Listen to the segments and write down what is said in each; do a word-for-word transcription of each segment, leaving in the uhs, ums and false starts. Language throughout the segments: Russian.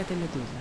это «Медуза».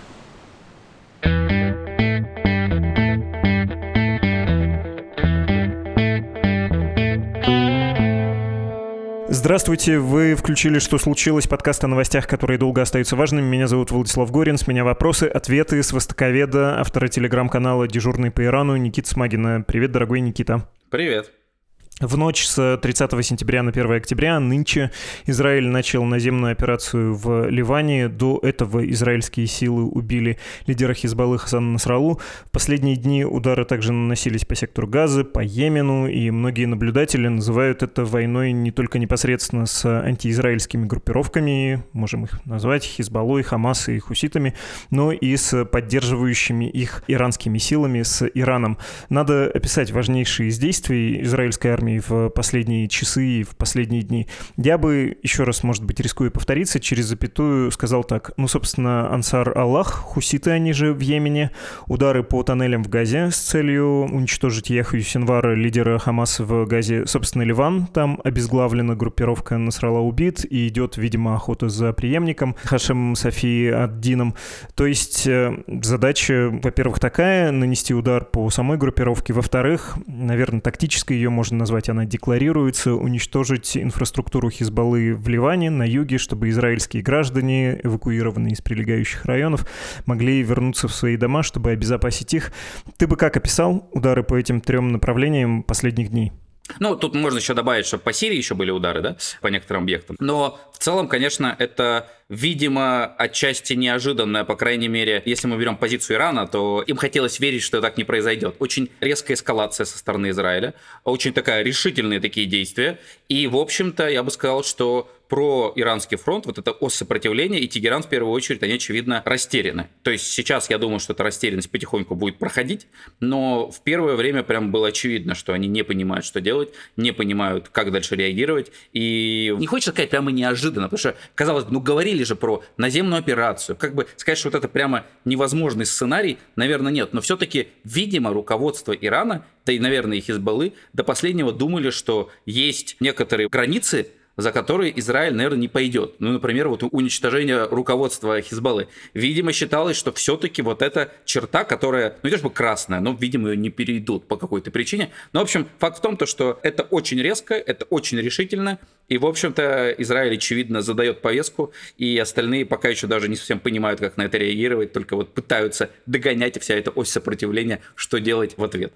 Здравствуйте, вы включили «Что случилось?» Подкаст о новостях, которые долго остаются важными. Меня зовут Владислав Горин, с меня вопросы, ответы с востоковеда, автора телеграм-канала «Дежурный по Ирану» Никита Смагина. Привет, дорогой Никита. Привет. В ночь с тридцатого сентября на первое октября нынче Израиль начал наземную операцию в Ливане. До этого израильские силы убили лидера Хизбаллы Хасана Насраллу. В последние дни удары также наносились по сектору Газы, по Йемену, и многие наблюдатели называют это войной не только непосредственно с антиизраильскими группировками, можем их назвать Хизбаллой, Хамас и хуситами, но и с поддерживающими их иранскими силами, с Ираном. Надо описать важнейшие из действий израильской армии в последние часы и в последние дни. Я бы, еще раз, может быть, рискую повториться, через запятую сказал так. Ну, собственно, Ансар Аллах, хуситы они же в Йемене, удары по тоннелям в Газе с целью уничтожить Яхью Синвара, лидера Хамаса в Газе. Собственно, Ливан, там обезглавлена группировка Насралла убит, и идет, видимо, охота за преемником Хашемом Сафи ад-Дином. То есть задача, во-первых, такая, нанести удар по самой группировке, во-вторых, наверное, тактической ее можно назвать, она декларируется, уничтожить инфраструктуру Хизбаллы в Ливане, на юге, чтобы израильские граждане, эвакуированные из прилегающих районов, могли вернуться в свои дома, чтобы обезопасить их. Ты бы как описал удары по этим трем направлениям последних дней? Ну, тут можно еще добавить, что по Сирии еще были удары, да, по некоторым объектам. Но в целом, конечно, это, видимо, отчасти неожиданное, по крайней мере, если мы берем позицию Ирана, то им хотелось верить, что так не произойдет. Очень резкая эскалация со стороны Израиля, очень такая решительные такие действия. И, в общем-то, я бы сказал, что про иранский фронт, вот эта ось сопротивления, и Тегеран в первую очередь, они, очевидно, растеряны. То есть сейчас я думаю, что эта растерянность потихоньку будет проходить, но в первое время прям было очевидно, что они не понимают, что делать, не понимают, как дальше реагировать, и не хочется сказать прямо неожиданно, потому что, казалось бы, ну говорили же про наземную операцию, как бы сказать, что вот это прямо невозможный сценарий, наверное, нет, но все-таки, видимо, руководство Ирана, да и, наверное, и Хизбаллы до последнего думали, что есть некоторые границы, за которые Израиль, наверное, не пойдет. Ну, например, вот уничтожение руководства Хизбаллы. Видимо, считалось, что все-таки вот эта черта, которая, ну, не то чтобы красная, но, видимо, ее не перейдут по какой-то причине. Но, в общем, факт в том, то, что это очень резко, это очень решительно, и, в общем-то, Израиль, очевидно, задает повестку, и остальные пока еще даже не совсем понимают, как на это реагировать, только вот пытаются догонять вся эта ось сопротивления, что делать в ответ.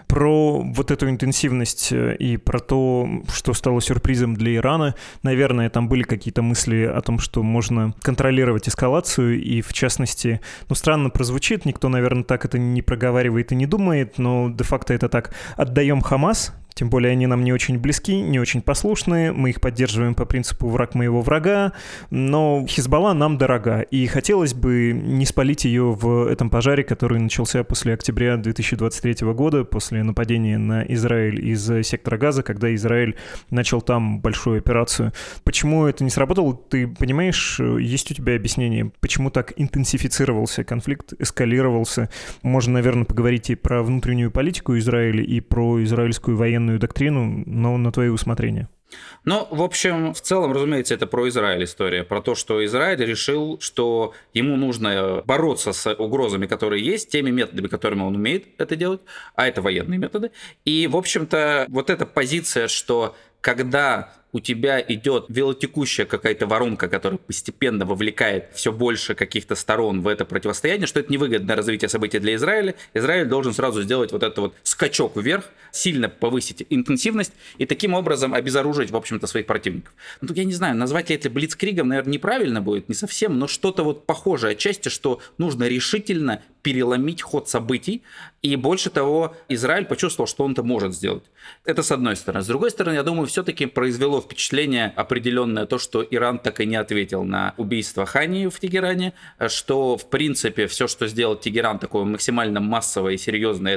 Про вот эту интенсивность и про то, что стало сюрпризом для Ирана, наверное, там были какие-то мысли о том, что можно контролировать эскалацию, и в частности, ну, странно прозвучит, никто, наверное, так это не проговаривает и не думает, но де-факто это так: отдаем Хамас, тем более они нам не очень близки, не очень послушные, мы их поддерживаем по принципу «враг моего врага», но Хизбалла нам дорога, и хотелось бы не спалить ее в этом пожаре, который начался после октября две тысячи двадцать третьего года, после нападения на Израиль из сектора Газа, когда Израиль начал там большую операцию. Почему это не сработало, ты понимаешь, есть у тебя объяснение, почему так интенсифицировался конфликт, эскалировался? Можно, наверное, поговорить и про внутреннюю политику Израиля, и про израильскую военную доктрину, но на твое усмотрение. Ну, в общем, в целом, разумеется, это про Израиль история, про то, что Израиль решил, что ему нужно бороться с угрозами, которые есть, теми методами, которыми он умеет это делать, а это военные методы. И, в общем-то, вот эта позиция, что когда у тебя идет велотекущая какая-то воронка, которая постепенно вовлекает все больше каких-то сторон в это противостояние, что это невыгодное развитие событий для Израиля. Израиль должен сразу сделать вот этот вот скачок вверх, сильно повысить интенсивность и таким образом обезоружить, в общем-то, своих противников. Ну, я не знаю, назвать ли это блицкригом, наверное, неправильно будет, не совсем, но что-то вот похожее отчасти, что нужно решительно переломить ход событий, и больше того, Израиль почувствовал, что он это может сделать. Это с одной стороны. С другой стороны, я думаю, все-таки произвело впечатление определенное то, что Иран так и не ответил на убийство Хании в Тегеране, что, в принципе, все, что сделал Тегеран такое максимально массовое и серьезное, это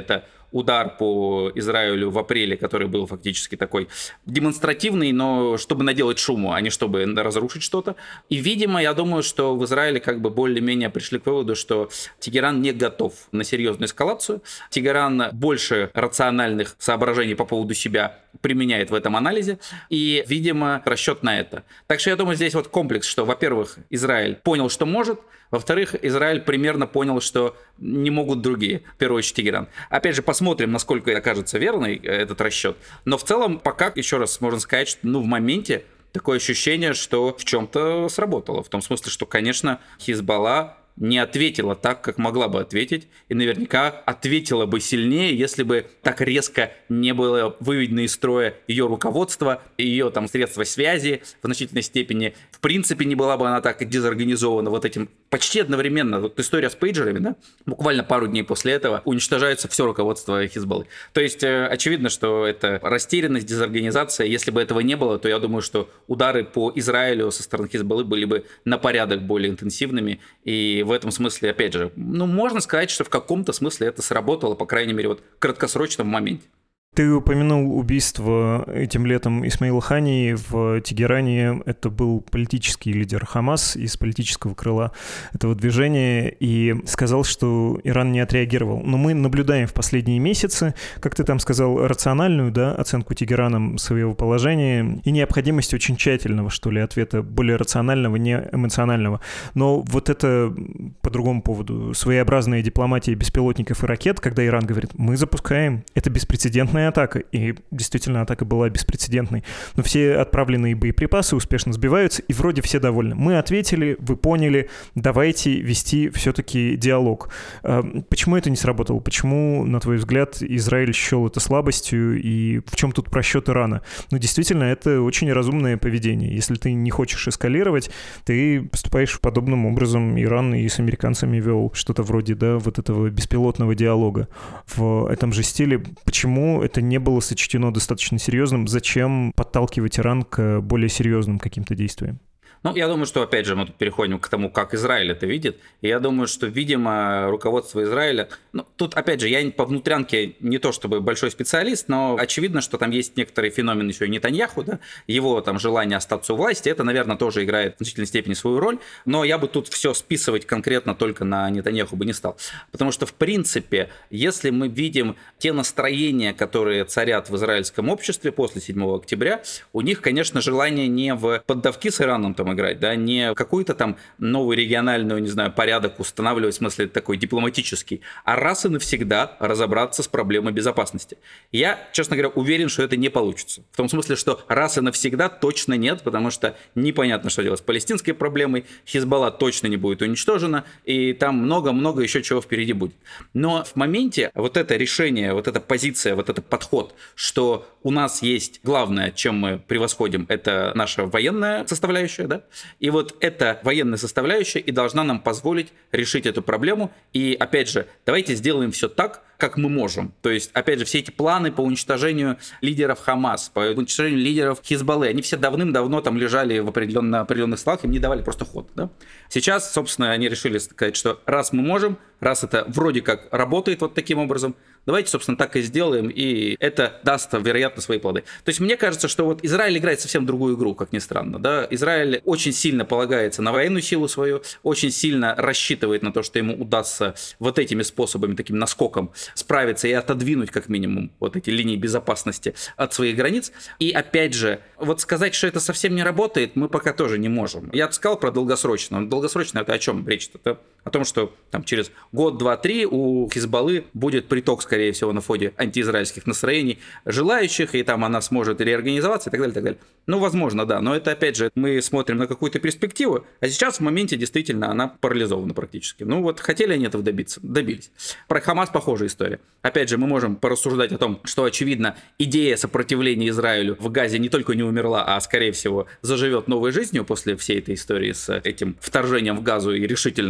удар по Израилю в апреле, который был фактически такой демонстративный, но чтобы наделать шуму, а не чтобы разрушить что-то. И, видимо, я думаю, что в Израиле как бы более-менее пришли к выводу, что Тегеран не готов на серьезную эскалацию. Тегеран больше рациональных соображений по поводу себя применяет в этом анализе, и, видимо, расчет на это. Так что я думаю, здесь вот комплекс, что, во-первых, Израиль понял, что может, во-вторых, Израиль примерно понял, что не могут другие, в первую очередь Тегеран. Опять же, посмотрим, насколько окажется верный этот расчет. Но в целом, пока, еще раз можно сказать, что ну, в моменте такое ощущение, что в чем-то сработало. В том смысле, что, конечно, Хизбалла не ответила так, как могла бы ответить, и наверняка ответила бы сильнее, если бы так резко не было выведено из строя ее руководство, ее там средства связи в значительной степени. В принципе, не была бы она так дезорганизована вот этим почти одновременно. Вот история с пейджерами, да, буквально пару дней после этого уничтожается все руководство Хизбаллы. То есть, очевидно, что это растерянность, дезорганизация. Если бы этого не было, то я думаю, что удары по Израилю со стороны Хизбаллы были бы на порядок более интенсивными, и в этом смысле, опять же, ну, можно сказать, что в каком-то смысле это сработало, по крайней мере, вот в краткосрочном моменте. Ты упомянул убийство этим летом Исмаила Хании в Тегеране. Это был политический лидер Хамас из политического крыла этого движения и сказал, что Иран не отреагировал. Но мы наблюдаем в последние месяцы, как ты там сказал, рациональную, да, оценку Тегераном своего положения и необходимость очень тщательного, что ли, ответа, более рационального, не эмоционального. Но вот это по другому поводу. Своеобразная дипломатия беспилотников и ракет, когда Иран говорит, мы запускаем, это беспрецедентная атака, и действительно атака была беспрецедентной. Но все отправленные боеприпасы успешно сбиваются, и вроде все довольны. Мы ответили, вы поняли, давайте вести все-таки диалог. Почему это не сработало? Почему, на твой взгляд, Израиль счел это слабостью, и в чем тут просчет Ирана? Ну, действительно, это очень разумное поведение. Если ты не хочешь эскалировать, ты поступаешь подобным образом. Иран и с американцами вел что-то вроде, да, вот этого беспилотного диалога в этом же стиле. Почему это не было сочтено достаточно серьезным? Зачем подталкивать Иран к более серьезным каким-то действиям? Ну, я думаю, что, опять же, мы тут переходим к тому, как Израиль это видит. И я думаю, что, видимо, руководство Израиля... Ну, тут, опять же, я по внутрянке не то чтобы большой специалист, но очевидно, что там есть некоторый феномен еще и Нетаньяху, да, его там желание остаться у власти, это, наверное, тоже играет в значительной степени свою роль. Но я бы тут все списывать конкретно только на Нетаньяху бы не стал. Потому что, в принципе, если мы видим те настроения, которые царят в израильском обществе после седьмого октября, у них, конечно, желание не в поддавки с Ираном там играть, да, не какой-то там новый региональный, не знаю, порядок устанавливать, в смысле такой дипломатический, а раз и навсегда разобраться с проблемой безопасности. Я, честно говоря, уверен, что это не получится. В том смысле, что раз и навсегда точно нет, потому что непонятно, что делать с палестинской проблемой, Хизбалла точно не будет уничтожена, и там много-много еще чего впереди будет. Но в моменте вот это решение, вот эта позиция, вот этот подход, что у нас есть главное, чем мы превосходим, это наша военная составляющая, да, и вот эта военная составляющая и должна нам позволить решить эту проблему. И, опять же, давайте сделаем все так, как мы можем. То есть, опять же, все эти планы по уничтожению лидеров Хамас, по уничтожению лидеров Хизбаллы, они все давным-давно там лежали в определенно, определенных столах, им не давали просто ход. Да? Сейчас, собственно, они решили сказать, что раз мы можем, раз это вроде как работает вот таким образом, давайте, собственно, так и сделаем, и это даст, вероятно, свои плоды. То есть, мне кажется, что вот Израиль играет совсем другую игру, как ни странно. Да? Израиль очень сильно полагается на военную силу свою, очень сильно рассчитывает на то, что ему удастся вот этими способами, таким наскоком, справиться и отодвинуть, как минимум, вот эти линии безопасности от своих границ. И, опять же, вот сказать, что это совсем не работает, мы пока тоже не можем. Я сказал про долгосрочно. Долгосрочно это о чем речь? Это о том, что там через год, два, три у Хизбаллы будет приток, скорее всего, на фоне антиизраильских настроений желающих, и там она сможет реорганизоваться и так далее, и так далее. Ну, возможно, да, но это, опять же, мы смотрим на какую-то перспективу, а сейчас в моменте действительно она парализована практически. Ну, вот хотели они этого добиться? Добились. Про Хамас похожая история. Опять же, мы можем порассуждать о том, что, очевидно, идея сопротивления Израилю в Газе не только не умерла, а, скорее всего, заживет новой жизнью после всей этой истории с этим вторжением в Газу и решительным подавлением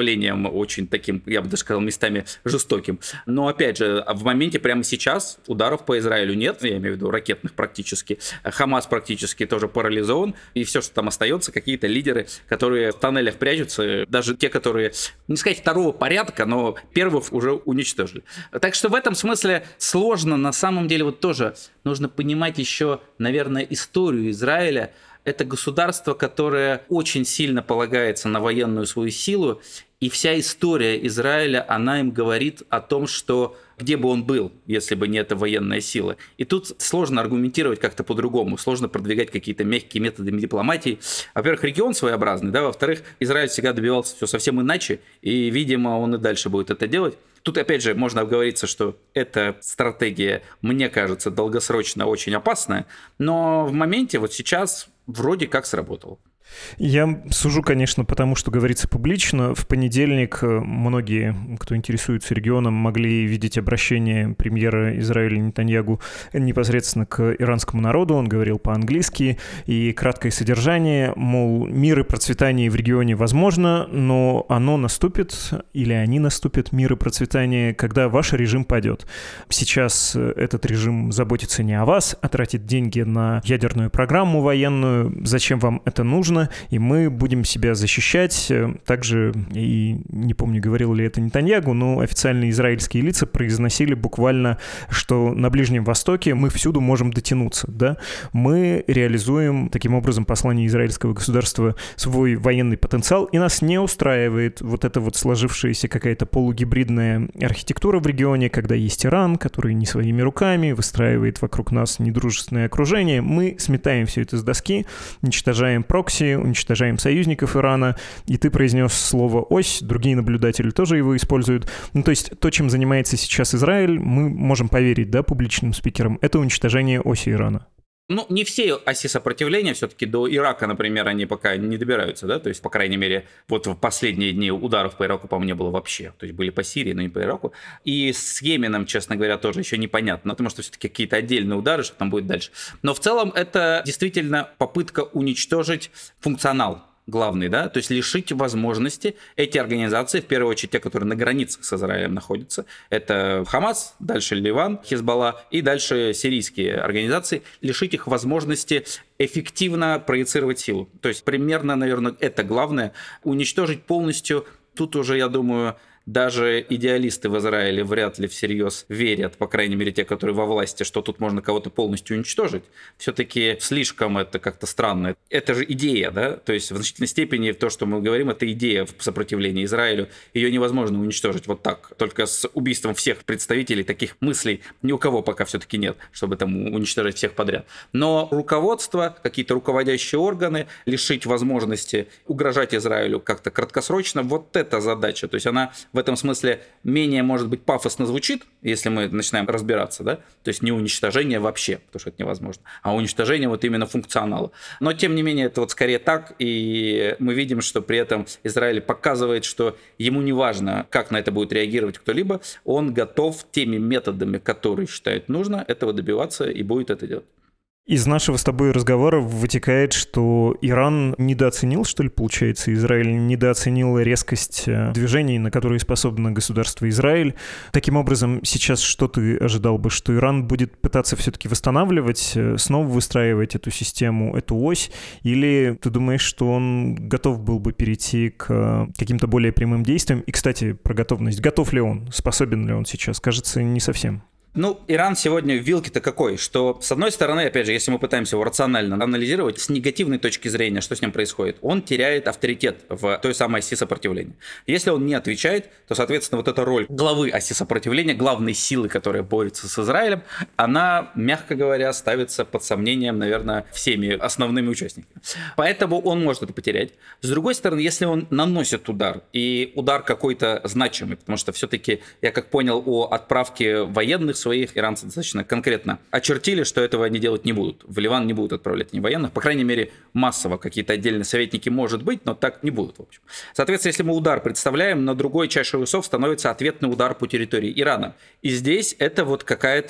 давлением очень таким, я бы даже сказал, местами жестоким. Но, опять же, в моменте прямо сейчас ударов по Израилю нет, я имею в виду ракетных практически. Хамас практически тоже парализован, и все, что там остается, какие-то лидеры, которые в тоннелях прячутся, даже те, которые, не сказать второго порядка, но первых уже уничтожили. Так что в этом смысле сложно, на самом деле, вот тоже нужно понимать еще, наверное, историю Израиля. Это государство, которое очень сильно полагается на военную свою силу, и вся история Израиля, она им говорит о том, что где бы он был, если бы не эта военная сила. И тут сложно аргументировать как-то по-другому, сложно продвигать какие-то мягкие методы дипломатии. Во-первых, регион своеобразный, да, во-вторых, Израиль всегда добивался все совсем иначе, и, видимо, он и дальше будет это делать. Тут, опять же, можно обговориться, что эта стратегия, мне кажется, долгосрочно очень опасная, но в моменте, вот сейчас, вроде как сработала. Я сужу, конечно, потому что говорится публично. В понедельник многие, кто интересуется регионом, могли видеть обращение премьера Израиля Нетаньягу непосредственно к иранскому народу. Он говорил по-английски, и краткое содержание, мол, мир и процветание в регионе возможно, но оно наступит, или они наступят, мир и процветание, когда ваш режим падет. Сейчас этот режим заботится не о вас, а тратит деньги на ядерную программу военную. Зачем вам это нужно? И мы будем себя защищать. Также, и не помню, говорил ли это Нетаньягу, но официальные израильские лица произносили буквально, что на Ближнем Востоке мы всюду можем дотянуться. Да? Мы реализуем таким образом послание израильского государства свой военный потенциал, и нас не устраивает вот эта вот сложившаяся какая-то полугибридная архитектура в регионе, когда есть Иран, который не своими руками выстраивает вокруг нас недружественное окружение. Мы сметаем все это с доски, уничтожаем прокси, уничтожаем союзников Ирана, и ты произнес слово «ось», другие наблюдатели тоже его используют. Ну, то есть то, чем занимается сейчас Израиль, мы можем поверить, да, публичным спикерам, это уничтожение оси Ирана. Ну, не все оси сопротивления, все-таки до Ирака, например, они пока не добираются, да, то есть, по крайней мере, вот в последние дни ударов по Ираку, по-моему, не было вообще, то есть были по Сирии, но не по Ираку, и с Йеменом, честно говоря, тоже еще непонятно, потому что все-таки какие-то отдельные удары, что там будет дальше, но в целом это действительно попытка уничтожить функционал главный, да, то есть лишить возможности эти организации, в первую очередь те, которые на границах с Израилем находятся, это Хамас, дальше Ливан, Хизбалла и дальше сирийские организации, лишить их возможности эффективно проецировать силу. То есть примерно, наверное, это главное, уничтожить полностью, тут уже, я думаю, даже идеалисты в Израиле вряд ли всерьез верят, по крайней мере те, которые во власти, что тут можно кого-то полностью уничтожить. Все-таки слишком это как-то странно. Это же идея, да? То есть в значительной степени то, что мы говорим, это идея в сопротивлении Израилю. Ее невозможно уничтожить вот так. Только с убийством всех представителей таких мыслей ни у кого пока все-таки нет, чтобы там уничтожить всех подряд. Но руководство, какие-то руководящие органы, лишить возможности угрожать Израилю как-то краткосрочно, вот эта задача. То есть она в этом смысле менее, может быть, пафосно звучит, если мы начинаем разбираться, да, то есть не уничтожение вообще, потому что это невозможно, а уничтожение вот именно функционала. Но, тем не менее, это вот скорее так, и мы видим, что при этом Израиль показывает, что ему не важно, как на это будет реагировать кто-либо, он готов теми методами, которые считает нужно, этого добиваться и будет это делать. Из нашего с тобой разговора вытекает, что Иран недооценил, что ли, получается, Израиль недооценил резкость движений, на которые способно государство Израиль. Таким образом, сейчас что ты ожидал бы, что Иран будет пытаться все-таки восстанавливать, снова выстраивать эту систему, эту ось, или ты думаешь, что он готов был бы перейти к каким-то более прямым действиям? И, кстати, про готовность. Готов ли он? Способен ли он сейчас? Кажется, не совсем. Ну, Иран сегодня в вилке-то какой, что, с одной стороны, опять же, если мы пытаемся его рационально анализировать, с негативной точки зрения, что с ним происходит, он теряет авторитет в той самой оси сопротивления. Если он не отвечает, то, соответственно, вот эта роль главы оси сопротивления, главной силы, которая борется с Израилем, она, мягко говоря, ставится под сомнением, наверное, всеми основными участниками. Поэтому он может это потерять. С другой стороны, если он наносит удар, и удар какой-то значимый, потому что все-таки, я как понял, о отправке военных своих иранцы достаточно конкретно очертили, что этого они делать не будут. В Ливан не будут отправлять ни военных, по крайней мере, массово. Какие-то отдельные советники, может быть, но так не будут, в общем. Соответственно, если мы удар представляем, на другой чаше весов становится ответный удар по территории Ирана. И здесь это вот какая-то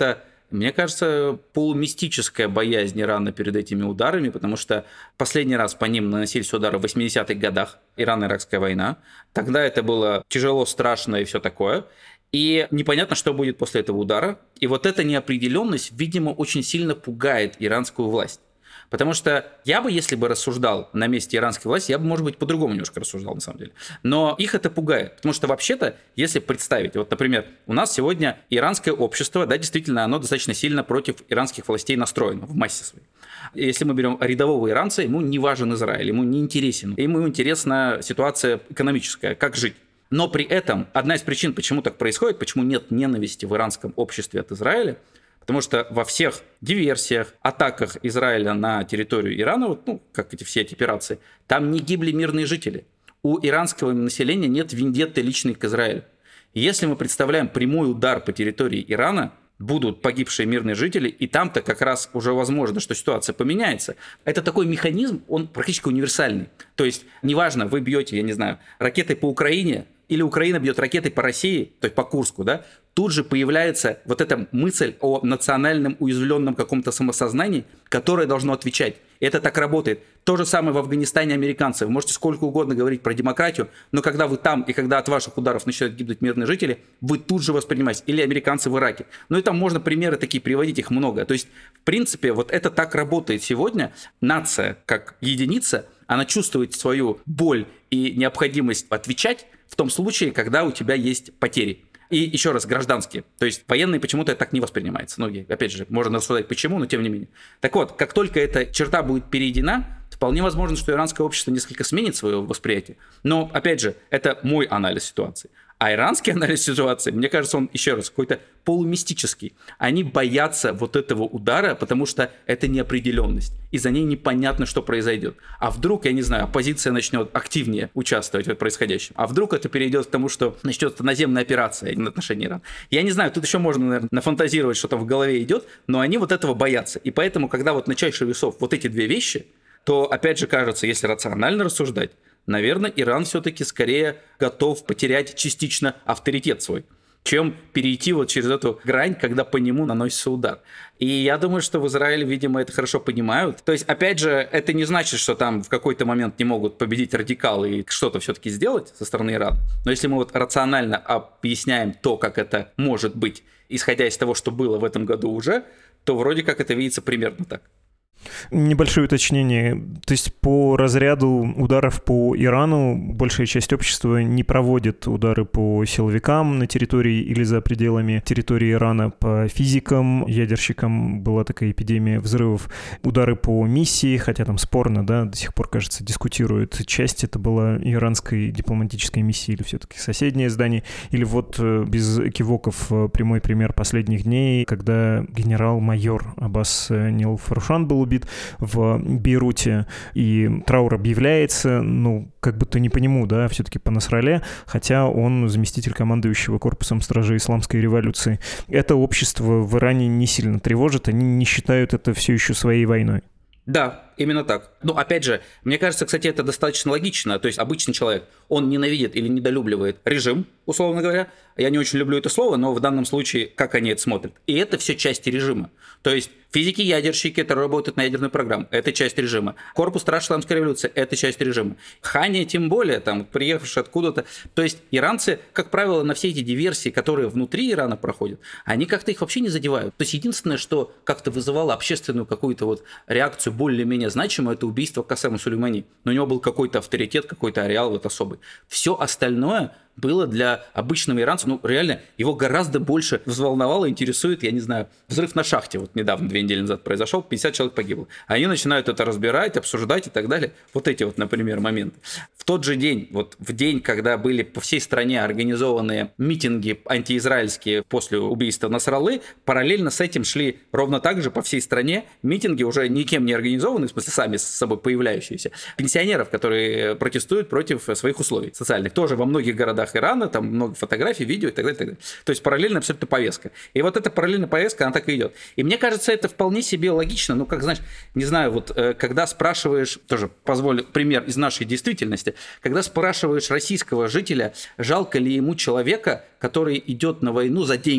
Мне кажется, полумистическая боязнь Ирана перед этими ударами, потому что последний раз по ним наносились удары в восьмидесятых годах, Ирано-Иракская война. Тогда это было тяжело, страшно и все такое. И непонятно, что будет после этого удара. И вот эта неопределенность, видимо, очень сильно пугает иранскую власть. Потому что я бы, если бы рассуждал на месте иранской власти, я бы, может быть, по-другому немножко рассуждал, на самом деле. Но их это пугает. Потому что вообще-то, если представить, вот, например, у нас сегодня иранское общество, да, действительно, оно достаточно сильно против иранских властей настроено в массе своей. Если мы берем рядового иранца, ему не важен Израиль, ему не интересен. Ему интересна ситуация экономическая, как жить. Но при этом одна из причин, почему так происходит, почему нет ненависти в иранском обществе от Израиля, потому что во всех диверсиях, атаках Израиля на территорию Ирана, вот, ну, как эти все эти операции, там не гибли мирные жители. У иранского населения нет вендетты личной к Израилю. И если мы представляем прямой удар по территории Ирана, будут погибшие мирные жители, и там-то как раз уже возможно, что ситуация поменяется. Это такой механизм, он практически универсальный. То есть, неважно, вы бьете, я не знаю, ракетой по Украине, или Украина бьет ракетой по России, то есть по Курску, да, тут же появляется вот эта мысль о национальном уязвленном каком-то самосознании, которое должно отвечать. И это так работает. То же самое в Афганистане американцы. Вы можете сколько угодно говорить про демократию, но когда вы там и когда от ваших ударов начинают гибнуть мирные жители, вы тут же воспринимаете. Или американцы в Ираке. Ну и там можно примеры такие приводить, их много. То есть, в принципе, вот это так работает сегодня. Нация, как единица, она чувствует свою боль и необходимость отвечать в том случае, когда у тебя есть потери. И еще раз, гражданские. То есть военные почему-то так не воспринимается. Ну, опять же, можно рассуждать почему, но тем не менее. Так вот, как только эта черта будет перейдена, вполне возможно, что иранское общество несколько сменит свое восприятие. Но, опять же, это мой анализ ситуации. А иранский анализ ситуации, мне кажется, он, еще раз, какой-то полумистический. Они боятся вот этого удара, потому что это неопределенность. И за ней непонятно, что произойдет. А вдруг, я не знаю, оппозиция начнет активнее участвовать в происходящем. А вдруг это перейдет к тому, что начнется наземная операция на отношении Ирана. Я не знаю, тут еще можно, наверное, нафантазировать, что там в голове идет, но они вот этого боятся. И поэтому, когда вот на чаше весов вот эти две вещи, то, опять же, кажется, если рационально рассуждать, наверное, Иран все-таки скорее готов потерять частично авторитет свой, чем перейти вот через эту грань, когда по нему наносится удар. И я думаю, что в Израиле, видимо, это хорошо понимают. То есть, опять же, это не значит, что там в какой-то момент не могут победить радикалы и что-то все-таки сделать со стороны Ирана. Но если мы вот рационально объясняем то, как это может быть, исходя из того, что было в этом году уже, то вроде как это видится примерно так. Небольшое уточнение. То есть по разряду ударов по Ирану большая часть общества не проводит удары по силовикам на территории или за пределами территории Ирана, по физикам, ядерщикам была такая эпидемия взрывов. Удары по миссии, хотя там спорно, да, до сих пор, кажется, дискутируют. Часть это была иранской дипломатической миссии или все-таки соседнее здание. Или вот без экивоков прямой пример последних дней, когда генерал-майор Аббас Нил-Фарушан был убит в Бейруте, и траур объявляется, ну, как будто не по нему, да, все-таки по Насралле, хотя он заместитель командующего корпусом стражей исламской революции. Это общество в Иране не сильно тревожит, они не считают это все еще своей войной. Да, именно так. Ну, опять же, мне кажется, кстати, это достаточно логично. То есть обычный человек, он ненавидит или недолюбливает режим, условно говоря. Я не очень люблю это слово, но в данном случае, как они это смотрят. И это все части режима. То есть физики-ядерщики, которые работают на ядерную программу, это часть режима. Корпус стражей исламской революции, это часть режима. Хания тем более, там, приехавшие откуда-то. То есть иранцы, как правило, на все эти диверсии, которые внутри Ирана проходят, они как-то их вообще не задевают. То есть единственное, что как-то вызывало общественную какую-то вот реакцию более-менее значимую, это убийство Касема Сулеймани. Но у него был какой-то авторитет, какой-то ареал вот особый. Все остальное было для обычного иранца, ну, реально, его гораздо больше взволновало, интересует, я не знаю, взрыв на шахте, вот недавно, две недели назад произошел, пятьдесят человек погибло. Они начинают это разбирать, обсуждать и так далее. Вот эти вот, например, моменты. В тот же день, вот в день, когда были по всей стране организованы митинги антиизраильские после убийства Насраллы, параллельно с этим шли ровно так же по всей стране митинги, уже никем не организованные, в смысле, сами с собой появляющиеся, пенсионеров, которые протестуют против своих условий социальных. Тоже во многих городах Ирана, там много фотографий, видео и так далее, и так далее. То есть параллельно абсолютно повестка. И вот эта параллельная повестка, она так и идет. И мне кажется, это вполне себе логично. Ну, как, знаешь, не знаю, вот когда спрашиваешь, тоже позволю пример из нашей действительности, когда спрашиваешь российского жителя, жалко ли ему человека, который идет на войну за деньги,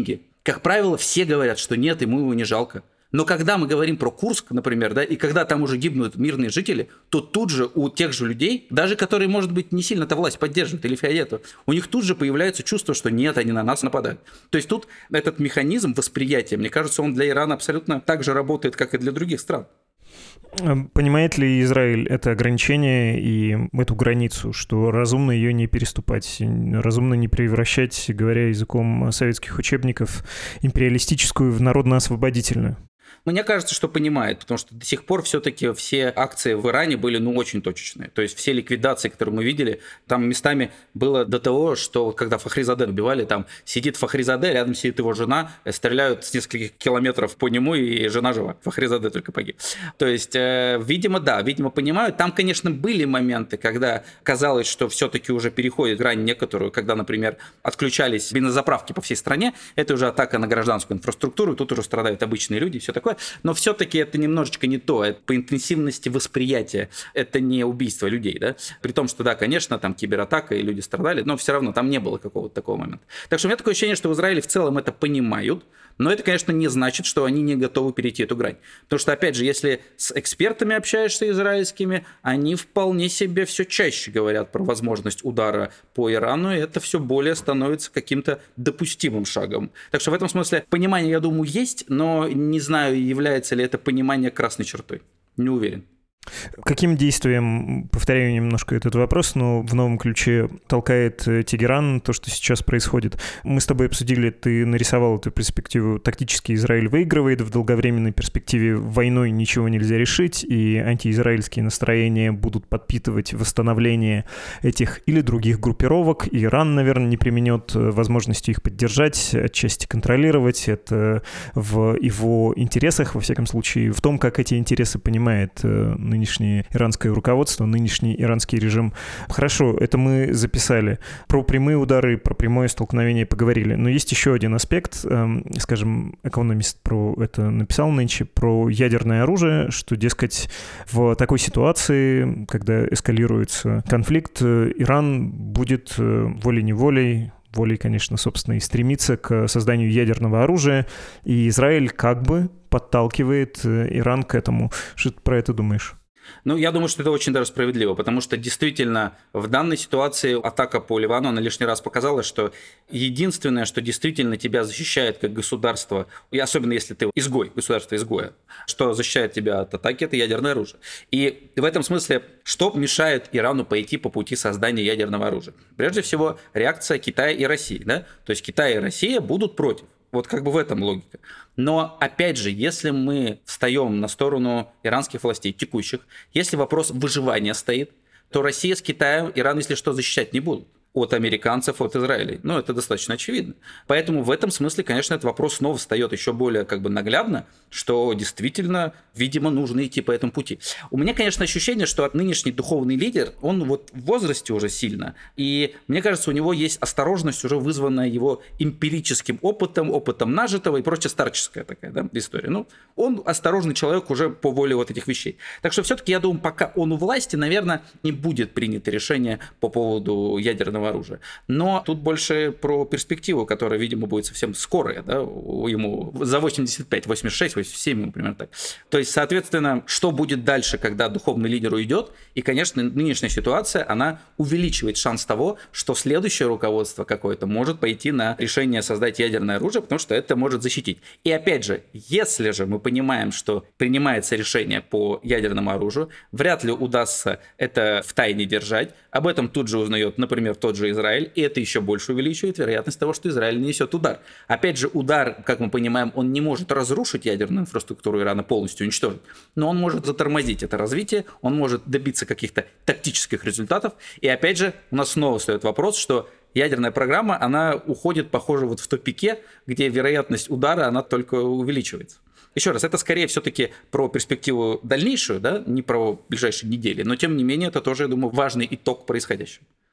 Как правило, все говорят, что нет, ему его не жалко. Но когда мы говорим про Курск, например, да, и когда там уже гибнут мирные жители, то тут же у тех же людей, даже которые, может быть, не сильно-то власть поддерживают или фиолетовую, у них тут же появляется чувство, что нет, они на нас нападают. То есть тут этот механизм восприятия, мне кажется, он для Ирана абсолютно так же работает, как и для других стран. Понимает ли Израиль это ограничение и эту границу, что разумно ее не переступать, разумно не превращать, говоря языком советских учебников, империалистическую в народно-освободительную? Мне кажется, что понимает, потому что до сих пор все-таки все акции в Иране были, ну, очень точечные. То есть все ликвидации, которые мы видели, там местами было до того, что когда Фахризаде убивали, там сидит Фахризаде, рядом сидит его жена, стреляют с нескольких километров по нему, и жена жива. Фахризаде только погиб. То есть, э, видимо, да, видимо, понимают. Там, конечно, были моменты, когда казалось, что все-таки уже переходит грань некоторую, когда, например, отключались бензозаправки по всей стране. Это уже атака на гражданскую инфраструктуру, тут уже страдают обычные люди и все такое. Но все-таки это немножечко не то. Это по интенсивности восприятия. Это не убийство людей, да? При том, что, да, конечно, там кибератака, и люди страдали, но все равно там не было какого-то такого момента. Так что у меня такое ощущение, что в Израиле в целом это понимают, но это, конечно, не значит, что они не готовы перейти эту грань. Потому что, опять же, если с экспертами общаешься израильскими, они вполне себе все чаще говорят про возможность удара по Ирану, и это все более становится каким-то допустимым шагом. Так что в этом смысле понимание, я думаю, есть, но не знаю, является ли это понимание красной чертой. Не уверен. Каким действием, повторяю немножко этот вопрос, но в новом ключе толкает Тегеран то, что сейчас происходит? Мы с тобой обсудили, ты нарисовал эту перспективу. Тактически Израиль выигрывает, в долговременной перспективе войной ничего нельзя решить, и антиизраильские настроения будут подпитывать восстановление этих или других группировок. И Иран, наверное, не применет возможности их поддержать, отчасти контролировать. Это в его интересах, во всяком случае, в том, как эти интересы понимает нынешнее иранское руководство, нынешний иранский режим. Хорошо, это мы записали. Про прямые удары, про прямое столкновение поговорили. Но есть еще один аспект, скажем, экономист про это написал нынче, про ядерное оружие, что, дескать, в такой ситуации, когда эскалируется конфликт, Иран будет волей-неволей, волей, конечно, собственно, и стремиться к созданию ядерного оружия, и Израиль как бы подталкивает Иран к этому. Что ты про это думаешь? Ну, я думаю, что это очень даже справедливо, потому что действительно в данной ситуации атака по Ливану, она лишний раз показала, что единственное, что действительно тебя защищает как государство, и особенно если ты изгой, государство изгоя, что защищает тебя от атаки, это ядерное оружие. И в этом смысле, что мешает Ирану пойти по пути создания ядерного оружия? Прежде всего, реакция Китая и России, да? То есть Китай и Россия будут против. Вот как бы в этом логика. Но, опять же, если мы встаем на сторону иранских властей, текущих, если вопрос выживания стоит, то Россия с Китаем Иран, если что, защищать не будут от американцев, от Израиля. Ну, это достаточно очевидно. Поэтому в этом смысле, конечно, этот вопрос снова встает еще более как бы наглядно, что действительно, видимо, нужно идти по этому пути. У меня, конечно, ощущение, что нынешний духовный лидер, он вот в возрасте уже сильно, и мне кажется, у него есть осторожность, уже вызванная его эмпирическим опытом, опытом нажитого и прочее, старческая такая, да, история. Ну, он осторожный человек уже по воле вот этих вещей. Так что все-таки, я думаю, пока он у власти, наверное, не будет принято решение по поводу ядерного оружия. Но тут больше про перспективу, которая, видимо, будет совсем скорая, да, ему за восемьдесят пять, восемьдесят шесть, восемьдесят семь, например, так. То есть, соответственно, что будет дальше, когда духовный лидер уйдет? И, конечно, нынешняя ситуация, она увеличивает шанс того, что следующее руководство какое-то может пойти на решение создать ядерное оружие, потому что это может защитить. И опять же, если же мы понимаем, что принимается решение по ядерному оружию, вряд ли удастся это в тайне держать. Об этом тут же узнает, например, тот же Израиль, и это еще больше увеличивает вероятность того, что Израиль нанесет удар. Опять же, удар, как мы понимаем, он не может разрушить ядерную инфраструктуру Ирана, полностью уничтожить, но он может затормозить это развитие, он может добиться каких-то тактических результатов. И опять же, у нас снова встает вопрос, что ядерная программа, она уходит, похоже, вот в тупике, где вероятность удара, она только увеличивается. Еще раз, это скорее все-таки про перспективу дальнейшую, да, не про ближайшие недели, но тем не менее это тоже, я думаю, важный итог происходящего.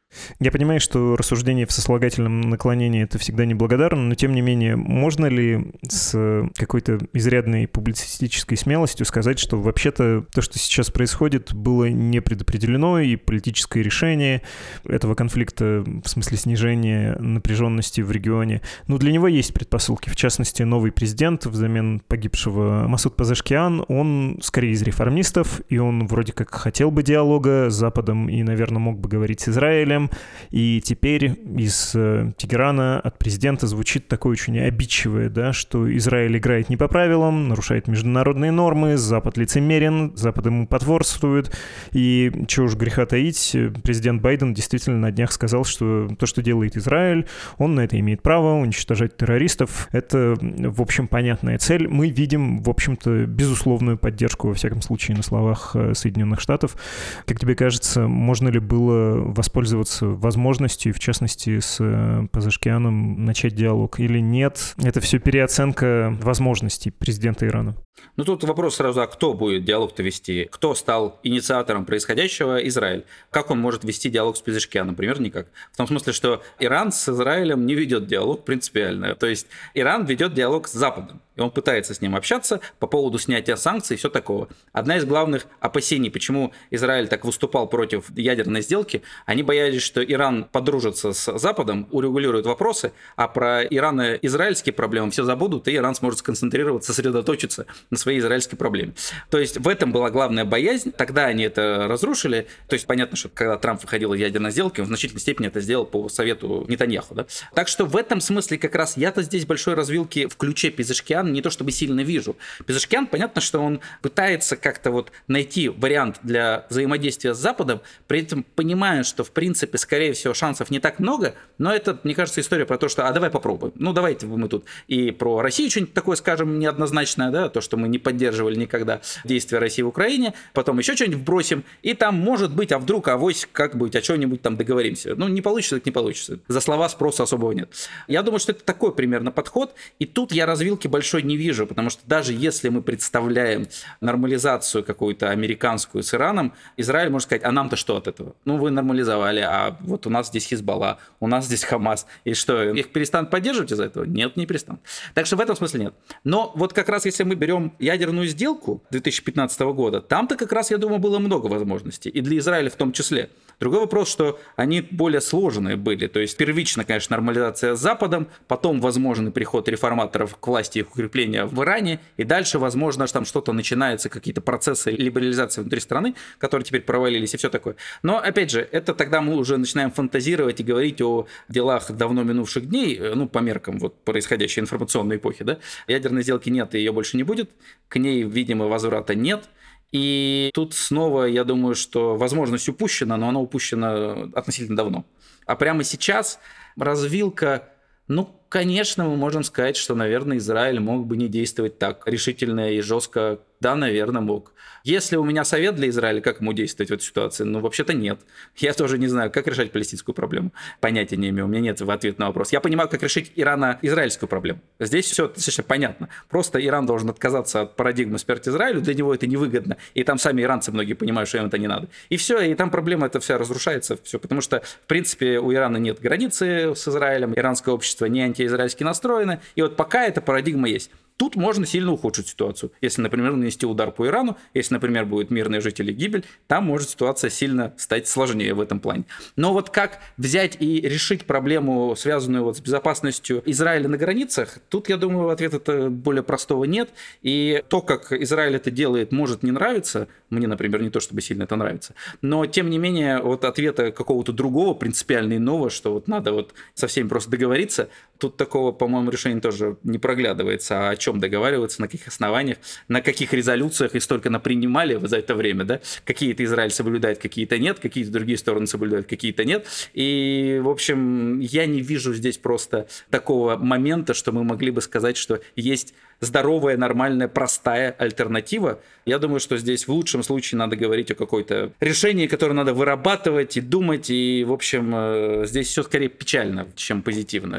Я понимаю, что рассуждение в сослагательном наклонении — это всегда неблагодарно, но тем не менее, можно ли с какой-то изрядной публицистической смелостью сказать, что вообще-то то, что сейчас происходит, было не предопределено, и политическое решение этого конфликта, в смысле снижения напряженности в регионе, ну, для него есть предпосылки. В частности, новый президент взамен погибшего Масуд Пазешкиан, он скорее из реформистов, и он вроде как хотел бы диалога с Западом и, наверное, мог бы говорить с Израилем. И теперь из э, Тегерана от президента звучит такое очень обидчивое, да, что Израиль играет не по правилам, нарушает международные нормы, Запад лицемерен, Запад ему потворствует. И чего уж греха таить, президент Байден действительно на днях сказал, что то, что делает Израиль, он на это имеет право, уничтожать террористов. Это, в общем, понятная цель. Мы видим, в общем-то, безусловную поддержку, во всяком случае, на словах Соединенных Штатов. Как тебе кажется, можно ли было воспользоваться возможностью, в частности, с Пазешкианом начать диалог или нет? Это все переоценка возможностей президента Ирана. Ну, тут вопрос сразу, а кто будет диалог-то вести? Кто стал инициатором происходящего? Израиль. Как он может вести диалог с Пазешкианом? Например, никак. В том смысле, что Иран с Израилем не ведет диалог принципиально. То есть Иран ведет диалог с Западом. И он пытается с ним общаться по поводу снятия санкций и все такого. Одна из главных опасений, почему Израиль так выступал против ядерной сделки, они боялись, что Иран подружится с Западом, урегулирует вопросы, а про ирано-израильские проблемы все забудут, и Иран сможет сконцентрироваться, сосредоточиться на своей израильской проблеме. То есть в этом была главная боязнь. Тогда они это разрушили. То есть понятно, что когда Трамп выходил из ядерной сделки, он в значительной степени это сделал по совету Нетаньяху. Да? Так что в этом смысле как раз я-то здесь большой развилки в ключе Пазешкиан не то чтобы сильно вижу. Пазешкиан, понятно, что он пытается как-то вот найти вариант для взаимодействия с Западом, при этом понимая, что в принципе, скорее всего, шансов не так много, но это, мне кажется, история про то, что а давай попробуем. Ну давайте мы тут и про Россию что-нибудь такое скажем неоднозначное, да, то, что мы не поддерживали никогда действия России в Украине, потом еще что-нибудь вбросим, и там может быть, а вдруг, авось как-нибудь о чем-нибудь там договоримся. Ну не получится, так не получится. За слова спроса особого нет. Я думаю, что это такой примерно подход, и тут я развилки большой не вижу, потому что даже если мы представляем нормализацию какую-то американскую с Ираном, Израиль может сказать, а нам-то что от этого? Ну вы нормализовали, а вот у нас здесь Хизбалла, у нас здесь Хамас, и что, их перестанут поддерживать из-за этого? Нет, не перестанут. Так что в этом смысле нет. Но вот как раз если мы берем ядерную сделку две тысячи пятнадцатого года, там-то как раз, я думаю, было много возможностей, и для Израиля в том числе. Другой вопрос, что они более сложные были, то есть первично, конечно, нормализация с Западом, потом возможный приход реформаторов к власти и их укрепления в Иране, и дальше, возможно, там что-то начинается, какие-то процессы либерализации внутри страны, которые теперь провалились и все такое. Но, опять же, это тогда мы уже начинаем фантазировать и говорить о делах давно минувших дней, ну, по меркам вот происходящей информационной эпохи, да. Ядерной сделки нет, и ее больше не будет, к ней, видимо, возврата нет. И тут снова, я думаю, что возможность упущена, но она упущена относительно давно. А прямо сейчас развилка, ну, конечно, мы можем сказать, что, наверное, Израиль мог бы не действовать так решительно и жестко. Да, наверное, мог. Если у меня совет для Израиля, как ему действовать в этой ситуации, ну, вообще-то нет. Я тоже не знаю, как решать палестинскую проблему. Понятия не имею, у меня нет ответа на вопрос. Я понимаю, как решить ирано-израильскую проблему. Здесь все достаточно понятно. Просто Иран должен отказаться от парадигмы смерти Израилю, для него это невыгодно. И там сами иранцы многие понимают, что им это не надо. И все, и там проблема эта вся разрушается. Все, потому что, в принципе, у Ирана нет границы с Израилем, иранское общество не антиизраильски настроено. И вот пока эта парадигма есть. Тут можно сильно ухудшить ситуацию. Если, например, нанести удар по Ирану, если, например, будет мирные жители гибель, там может ситуация сильно стать сложнее в этом плане. Но вот как взять и решить проблему, связанную вот с безопасностью Израиля на границах, тут, я думаю, ответа более простого нет. И то, как Израиль это делает, может не нравиться. Мне, например, не то чтобы сильно это нравится. Но, тем не менее, вот ответа какого-то другого, принципиально иного, что вот надо вот со всеми просто договориться, тут такого, по-моему, решения тоже не проглядывается. А о чем договариваться, на каких основаниях, на каких резолюциях и столько напринимали за это время, да? Какие-то Израиль соблюдает, какие-то нет, какие-то другие стороны соблюдают, какие-то нет. И, в общем, я не вижу здесь просто такого момента, что мы могли бы сказать, что есть здоровая, нормальная, простая альтернатива. Я думаю, что здесь в лучшем случае надо говорить о какой-то решении, которое надо вырабатывать и думать. И, в общем, здесь все скорее печально, чем позитивно.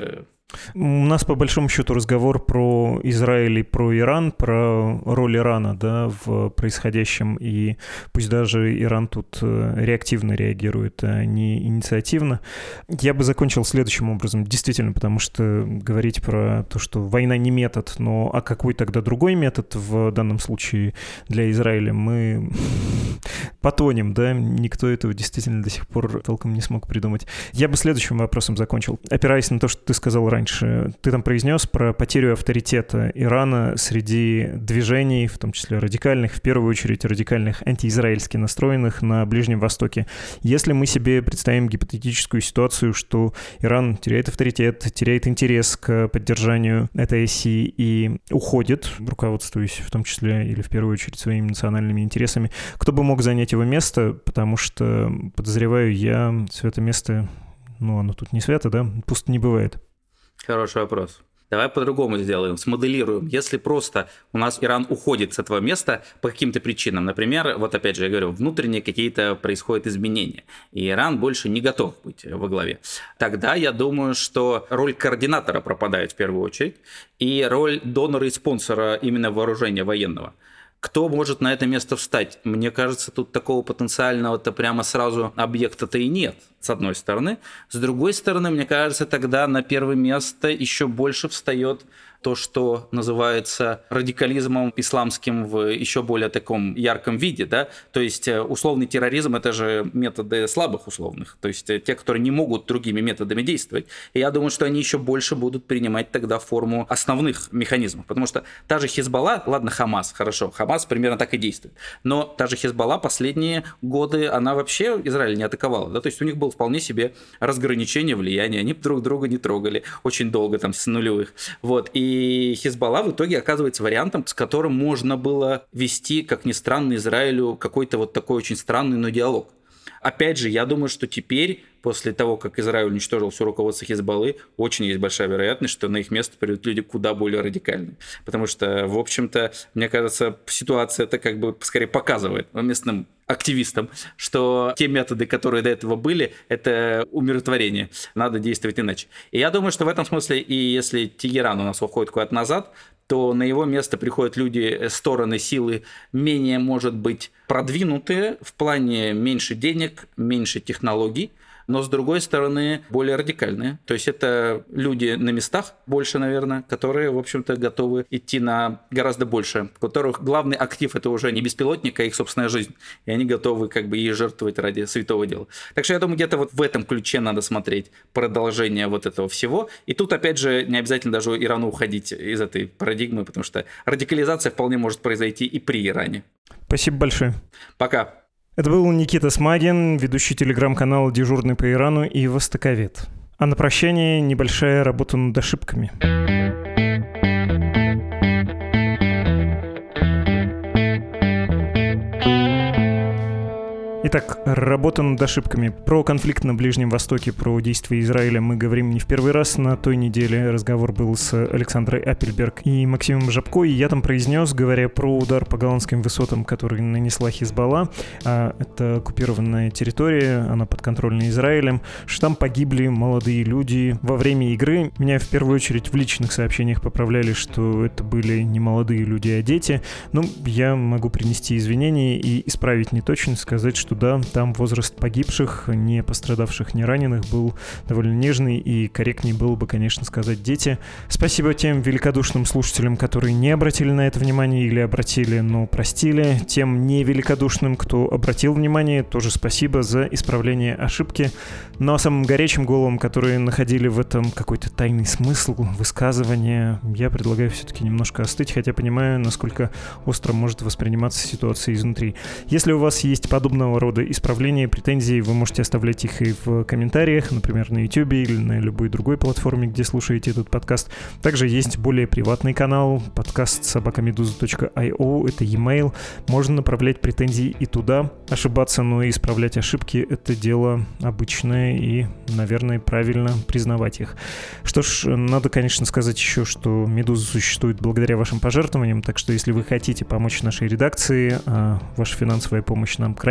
У нас, по большому счету, разговор про Израиль и про Иран, про роль Ирана, да, в происходящем, и пусть даже Иран тут реактивно реагирует, а не инициативно. Я бы закончил следующим образом, действительно, потому что говорить про то, что война не метод, но а какой тогда другой метод в данном случае для Израиля, мы потонем, да, никто этого действительно до сих пор толком не смог придумать. Я бы следующим вопросом закончил, опираясь на то, что ты сказал раньше. Раньше. Ты там произнес про потерю авторитета Ирана среди движений, в том числе радикальных, в первую очередь радикальных антиизраильски настроенных на Ближнем Востоке. Если мы себе представим гипотетическую ситуацию, что Иран теряет авторитет, теряет интерес к поддержанию этой оси и уходит, руководствуясь в том числе или в первую очередь своими национальными интересами, кто бы мог занять его место, потому что, подозреваю я, свято место, ну оно тут не свято, да, пусто не бывает. Хороший вопрос. Давай по-другому сделаем, смоделируем. Если просто у нас Иран уходит с этого места по каким-то причинам, например, вот опять же я говорю, внутренние какие-то происходят изменения, и Иран больше не готов быть во главе, тогда я думаю, что роль координатора пропадает в первую очередь, и роль донора и спонсора именно вооружения военного. Кто может на это место встать? Мне кажется, тут такого потенциального-то прямо сразу объекта-то и нет, с одной стороны. С другой стороны, мне кажется, тогда на первое место еще больше встает то, что называется радикализмом исламским в еще более таком ярком виде, да, то есть условный терроризм – это же методы слабых условных, то есть те, которые не могут другими методами действовать, и я думаю, что они еще больше будут принимать тогда форму основных механизмов, потому что та же Хизбалла, ладно, Хамас, хорошо, Хамас примерно так и действует, но та же Хизбалла последние годы, она вообще Израиль не атаковала, да, то есть у них было вполне себе разграничение влияния, они друг друга не трогали очень долго, там, с нулевых, вот, и И Хизбалла в итоге оказывается вариантом, с которым можно было вести, как ни странно, Израилю какой-то вот такой очень странный, но диалог. Опять же, я думаю, что теперь, после того, как Израиль уничтожил все руководство Хизбаллы, очень есть большая вероятность, что на их место придут люди куда более радикальные. Потому что, в общем-то, мне кажется, ситуация это как бы скорее показывает местным активистам, что те методы, которые до этого были, это умиротворение. Надо действовать иначе. И я думаю, что в этом смысле, и если Тегеран у нас уходит куда-то назад, то на его место приходят люди, стороны силы менее, может быть, продвинутые в плане меньше денег, меньше технологий, но, с другой стороны, более радикальные. То есть это люди на местах больше, наверное, которые, в общем-то, готовы идти на гораздо больше, у которых главный актив – это уже не беспилотник, а их собственная жизнь. И они готовы как бы ей жертвовать ради святого дела. Так что я думаю, где-то вот в этом ключе надо смотреть продолжение вот этого всего. И тут, опять же, не обязательно даже Ирану уходить из этой парадигмы, потому что радикализация вполне может произойти и при Иране. Спасибо большое. Пока. Это был Никита Смагин, ведущий телеграм-канала «Дежурный по Ирану» и востоковед. А на прощание небольшая работа над ошибками. Итак, работа над ошибками. Про конфликт на Ближнем Востоке, про действия Израиля мы говорим не в первый раз. На той неделе разговор был с Александрой Аппельберг и Максимом Жабко, и я там произнес, говоря про удар по голландским высотам, который нанесла Хизбалла, а это оккупированная территория, она подконтрольна Израилем, что там погибли молодые люди во время игры. Меня в первую очередь в личных сообщениях поправляли, что это были не молодые люди, а дети. Ну, я могу принести извинения и исправить неточность, сказать, что да, там возраст погибших, не пострадавших, не раненых был довольно нежный, и корректнее было бы, конечно, сказать дети. Спасибо тем великодушным слушателям, которые не обратили на это внимание или обратили, но простили. Тем невеликодушным, кто обратил внимание, тоже спасибо за исправление ошибки. Ну а самым горячим головам, которые находили в этом какой-то тайный смысл высказывания, я предлагаю все-таки немножко остыть, хотя понимаю, насколько остро может восприниматься ситуация изнутри. Если у вас есть подобного рода исправления, претензии, вы можете оставлять их и в комментариях, например, на YouTube или на любой другой платформе, где слушаете этот подкаст. Также есть более приватный канал, подкаст собака медуза точка ай о, это e-mail. Можно направлять претензии и туда. Ошибаться, но и исправлять ошибки — это дело обычное и, наверное, правильно признавать их. Что ж, надо, конечно, сказать еще, что «Медуза» существует благодаря вашим пожертвованиям, так что если вы хотите помочь нашей редакции, а ваша финансовая помощь нам крайне необходима,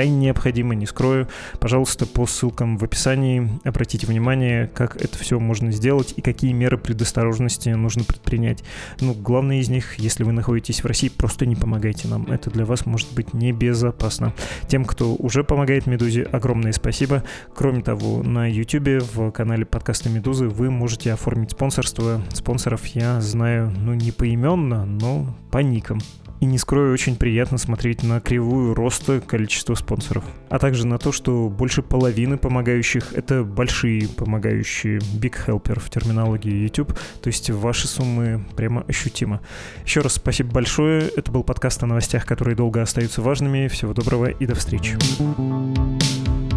необходимо, не скрою. Пожалуйста, по ссылкам в описании обратите внимание, как это все можно сделать и какие меры предосторожности нужно предпринять. Ну, главное из них, если вы находитесь в России, просто не помогайте нам. Это для вас может быть небезопасно. Тем, кто уже помогает «Медузе», огромное спасибо. Кроме того, на YouTube в канале подкаста «Медузы» вы можете оформить спонсорство. Спонсоров я знаю, ну, не поименно, но по никам. И не скрою, очень приятно смотреть на кривую роста количества спонсоров. А также на то, что больше половины помогающих — это большие помогающие, big helper в терминологии YouTube. То есть ваши суммы прямо ощутимо. Еще раз спасибо большое. Это был подкаст о новостях, которые долго остаются важными. Всего доброго и до встречи.